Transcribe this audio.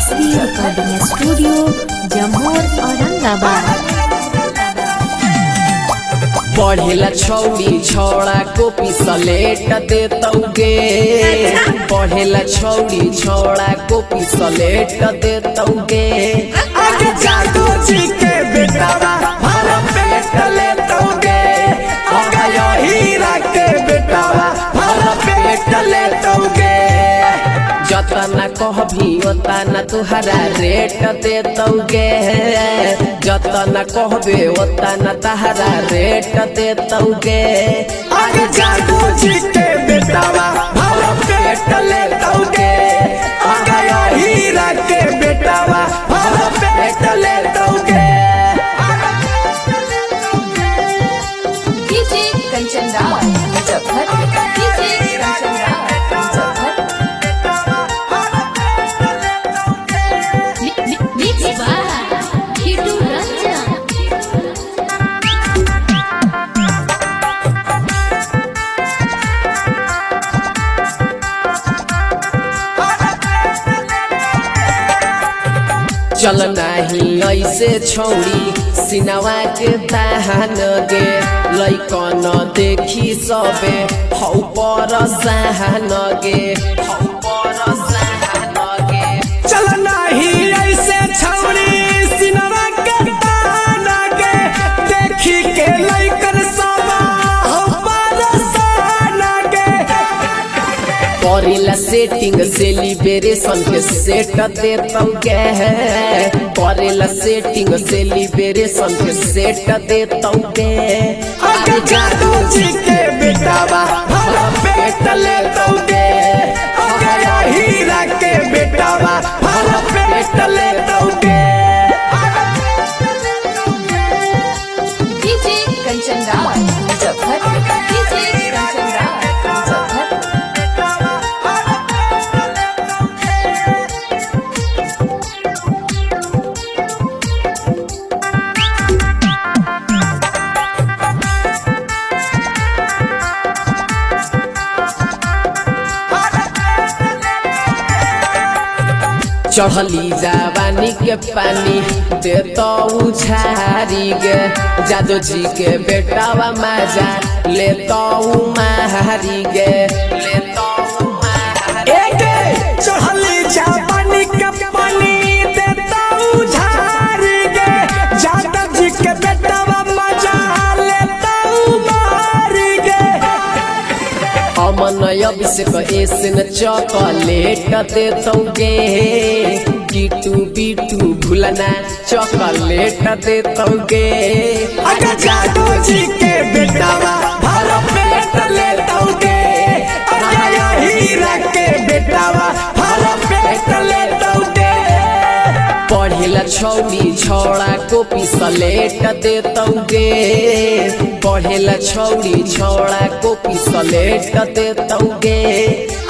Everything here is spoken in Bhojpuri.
SB recording studio Jammu Aurangabad. पढ़ेला छौड़ी छौड़ा कॉपी सलेट देतौगे। पढ़ेला छौड़ी छौड़ा कॉपी सलेट देतौगे। आगे जादू जी के बेटावा भरा पेट लेतौगे। आगे हीरा के बेटावा भरा पेट लेतौगे। जतना कहबी ओतना तुहरा रेट देतौगे। जतना कहबे ओतना तहरा रेट देतौगे। आगे जादू जी के बेटावा भरा पेट लेतौगे। आगे हीरा के बेटावा भरा पेट लेतौगे। DJ Kanchan Raj Muzaffar, DJ Kanchan Raj Muzaffar. Mix by Kitu Ranjan. चल नाही ऐसे छौड़ी सिनवा के दाहन गे। लैकन देखी सबे हौ पर सहन गे। हौ पर सहन गे। चल नहीं ऐसे छौड़ी सिनवा के दाना के। देखी के लइकन सबा हो परसाना के। करेला सेटिंग सेलिब्रेशन के सेट देतौगे। करेला सेटिंग सेलिब्रेशन के सेट देतौगे। आगे जादू जी के बेटावा भरा पेट लेतौगे। आगे हीरा के बेटावा भरा पेट लेतौगे। DJ Kanchan Raj Muzaffar, DJ Kanchan Raj Muzaffar. चढ़ली जवानी के पानी देतौ झारी गे। जादू जी के बेटावा मजा लेतौ मारी गे। लेतौ मारी एके चढ़ली जवानी के पानी देतौ झारी गे। जादू जी के बेटावा मजा लेतौ मारी गे। अमन अभिषेक एसन चॉकलेट देतौगे। किटू बिटू भुलना चॉकलेट देतौगे। आगे जादू जी के बेटावा भरा पेट लेतौगे। आगे हीरा के बेटावा भरा पेट लेतौगे। पढ़ेला छौड़ी छौड़ा कॉपी सलेट देतौगे। पढ़ेला छौड़ी छौड़ा कॉपी सलेट देतौगे।